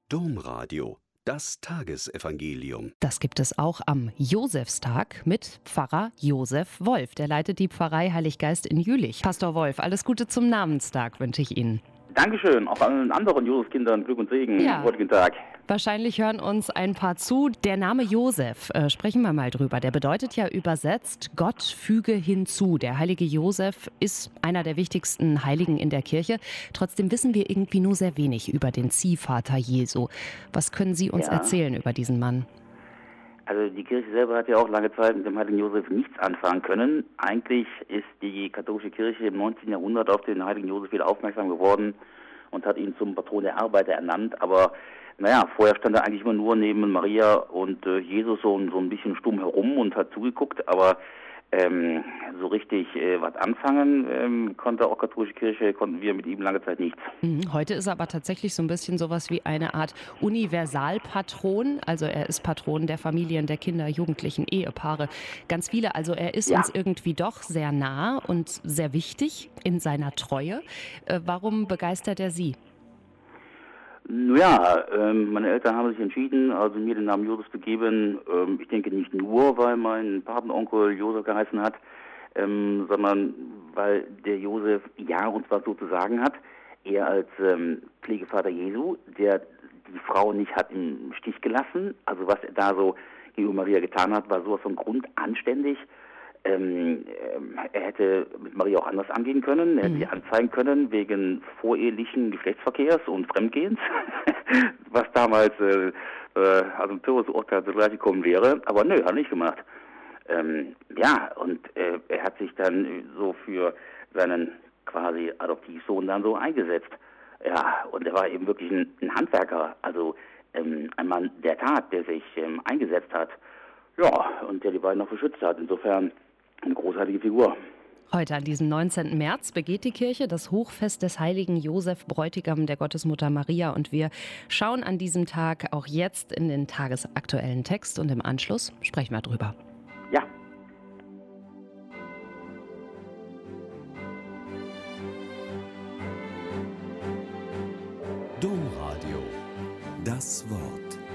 Domradio, das Tagesevangelium. Das gibt es auch am Josefstag mit Pfarrer Josef Wolf. Der leitet die Pfarrei Heiliggeist in Jülich. Pastor Wolf, alles Gute zum Namenstag wünsche ich Ihnen. Dankeschön, auch allen anderen Josefskindern Glück und Segen Ja. am heutigen Tag. Wahrscheinlich hören uns ein paar zu. Der Name Josef, sprechen wir mal drüber. Der bedeutet ja übersetzt, Gott füge hinzu. Der heilige Josef ist einer der wichtigsten Heiligen in der Kirche. Trotzdem wissen wir irgendwie nur sehr wenig über den Ziehvater Jesu. Was können Sie uns erzählen über diesen Mann? Also die Kirche selber hat ja auch lange Zeit mit dem heiligen Josef nichts anfangen können. Eigentlich ist die katholische Kirche im 19. Jahrhundert auf den heiligen Josef wieder aufmerksam geworden und hat ihn zum Patron der Arbeiter ernannt. Aber vorher stand er eigentlich immer nur neben Maria und Jesus so ein bisschen stumm herum und hat zugeguckt. Aber so richtig was anfangen konnte auch katholische Kirche, konnten wir mit ihm lange Zeit nichts. Heute ist er aber tatsächlich so ein bisschen sowas wie eine Art Universalpatron. Also er ist Patron der Familien, der Kinder, Jugendlichen, Ehepaare, ganz viele. Also er ist uns irgendwie doch sehr nah und sehr wichtig in seiner Treue. Warum begeistert er Sie? Meine Eltern haben sich entschieden, also mir den Namen Josef zu geben. Ich denke nicht nur, weil mein Patenonkel Josef geheißen hat, sondern weil der Josef ja uns was so zu sagen hat. Er als Pflegevater Jesu, der die Frau nicht hat im Stich gelassen. Also was er da so gegenüber Maria getan hat, war sowas von grundanständig. Er hätte mit Maria auch anders angehen können. Er hätte sie anzeigen können wegen vorehelichen Geschlechtsverkehrs und Fremdgehens, was damals also ein Todesurteil zugleich gekommen wäre. Aber nö, hat er nicht gemacht. Er hat sich dann so für seinen quasi Adoptivsohn dann so eingesetzt. Ja, und er war eben wirklich ein Handwerker, also ein Mann der Tat, der sich eingesetzt hat. Ja, und der die beiden auch beschützt hat. Insofern eine großartige Figur. Heute, an diesem 19. März, begeht die Kirche das Hochfest des heiligen Josef, Bräutigam der Gottesmutter Maria. Und wir schauen an diesem Tag auch jetzt in den tagesaktuellen Text. Und im Anschluss sprechen wir drüber. Ja. Domradio, das Wort.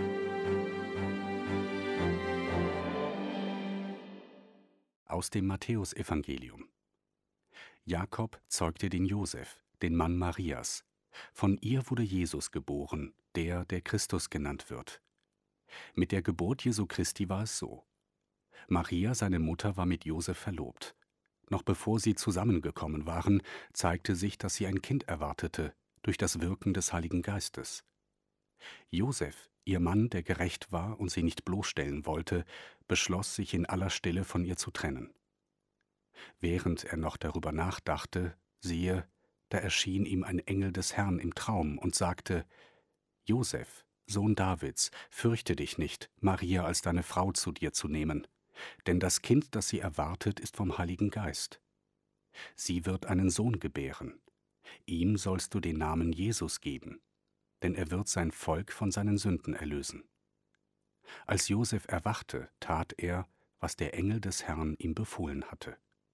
Aus dem Matthäusevangelium. Jakob zeugte den Josef, den Mann Marias. Von ihr wurde Jesus geboren, der Christus genannt wird. Mit der Geburt Jesu Christi war es so. Maria, seine Mutter, war mit Josef verlobt. Noch bevor sie zusammengekommen waren, zeigte sich, dass sie ein Kind erwartete, durch das Wirken des Heiligen Geistes. Josef, ihr Mann, der gerecht war und sie nicht bloßstellen wollte, beschloss, sich in aller Stille von ihr zu trennen. Während er noch darüber nachdachte, siehe, da erschien ihm ein Engel des Herrn im Traum und sagte: Josef, Sohn Davids, fürchte dich nicht, Maria als deine Frau zu dir zu nehmen, denn das Kind, das sie erwartet, ist vom Heiligen Geist. Sie wird einen Sohn gebären. Ihm sollst du den Namen Jesus geben, denn er wird sein Volk von seinen Sünden erlösen. Als Josef erwachte, tat er, was der Engel des Herrn ihm befohlen hatte.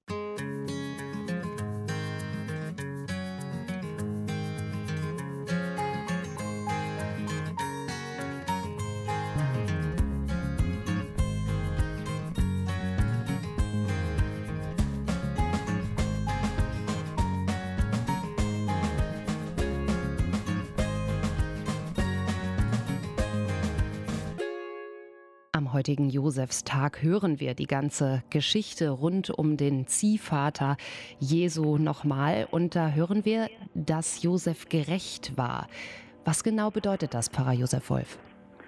Am heutigen Josefstag hören wir die ganze Geschichte rund um den Ziehvater Jesu nochmal. Und da hören wir, dass Josef gerecht war. Was genau bedeutet das, Pfarrer Josef Wolf?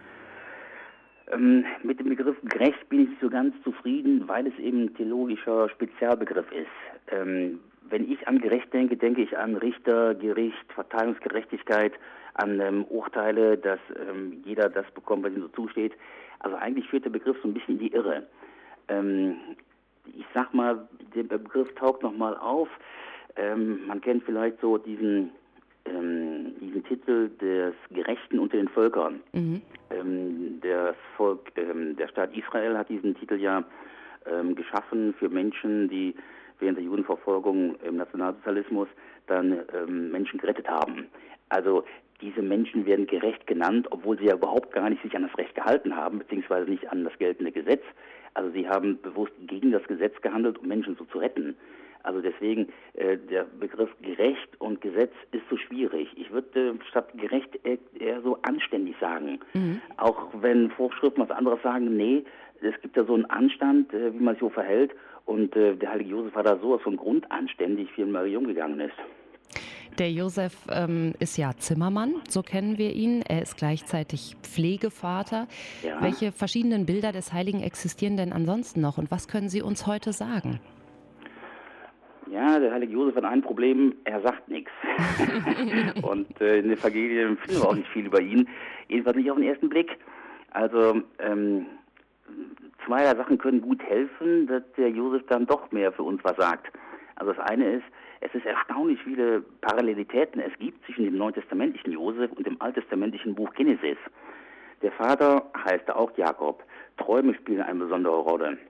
Mit dem Begriff gerecht bin ich nicht so ganz zufrieden, weil es eben ein theologischer Spezialbegriff ist. Wenn ich an gerecht denke, denke ich an Richter, Gericht, Verteilungsgerechtigkeit, an Urteile, dass jeder das bekommt, was ihm so zusteht. Also eigentlich führt der Begriff so ein bisschen in die Irre. Ich sag mal, der Begriff taucht nochmal auf. Man kennt vielleicht so diesen Titel des Gerechten unter den Völkern. Der Staat Israel hat diesen Titel ja geschaffen für Menschen, die während der Judenverfolgung im Nationalsozialismus dann Menschen gerettet haben. Also diese Menschen werden gerecht genannt, obwohl sie ja überhaupt gar nicht sich an das Recht gehalten haben, beziehungsweise nicht an das geltende Gesetz. Also sie haben bewusst gegen das Gesetz gehandelt, um Menschen so zu retten. Also deswegen, der Begriff gerecht und Gesetz ist so schwierig. Ich würde statt gerecht eher so anständig sagen. Auch wenn Vorschriften was anderes sagen, nee, es gibt ja so einen Anstand, wie man sich so verhält. Und der heilige Josef war da sowas von grundanständig, wie Maria umgegangen ist. Der Josef ist ja Zimmermann, so kennen wir ihn. Er ist gleichzeitig Pflegevater. Ja. Welche verschiedenen Bilder des Heiligen existieren denn ansonsten noch und was können Sie uns heute sagen? Ja, der heilige Josef hat ein Problem, er sagt nichts. Und in den Evangelien finden wir auch nicht viel über ihn, jedenfalls nicht auf den ersten Blick. Also zweierlei Sachen können gut helfen, dass der Josef dann doch mehr für uns was sagt. Also das eine ist, es ist erstaunlich viele Parallelitäten es gibt zwischen dem neutestamentlichen Josef und dem alttestamentlichen Buch Genesis. Der Vater heißt auch Jakob. Träume spielen eine besondere Rolle.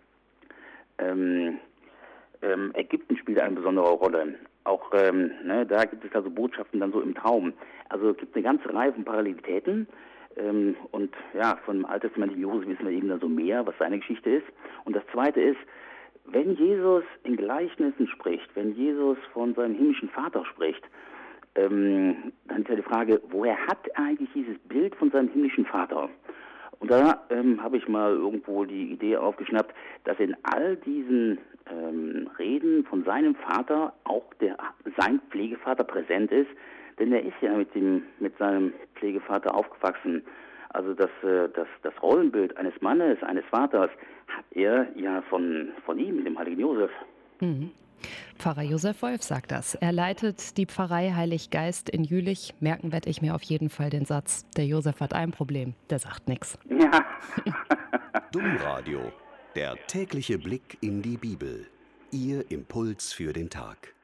Ägypten spielt eine besondere Rolle. Auch da gibt es also Botschaften dann so im Traum. Also es gibt eine ganze Reihe von Parallelitäten. Und ja, von dem alttestamentlichen Josef wissen wir eben dann so mehr, was seine Geschichte ist. Und das Zweite ist, wenn Jesus in Gleichnissen spricht, wenn Jesus von seinem himmlischen Vater spricht, dann ist ja die Frage, woher hat er eigentlich dieses Bild von seinem himmlischen Vater? Und da habe ich mal irgendwo die Idee aufgeschnappt, dass in all diesen Reden von seinem Vater auch sein Pflegevater präsent ist, denn er ist ja mit seinem Pflegevater aufgewachsen. Also das Rollenbild eines Mannes, eines Vaters, hat er ja von ihm, dem heiligen Josef. Pfarrer Josef Wolf sagt das. Er leitet die Pfarrei Heilig Geist in Jülich. Merken werde ich mir auf jeden Fall den Satz, der Josef hat ein Problem, der sagt nichts. Ja. Domradio, der tägliche Blick in die Bibel. Ihr Impuls für den Tag.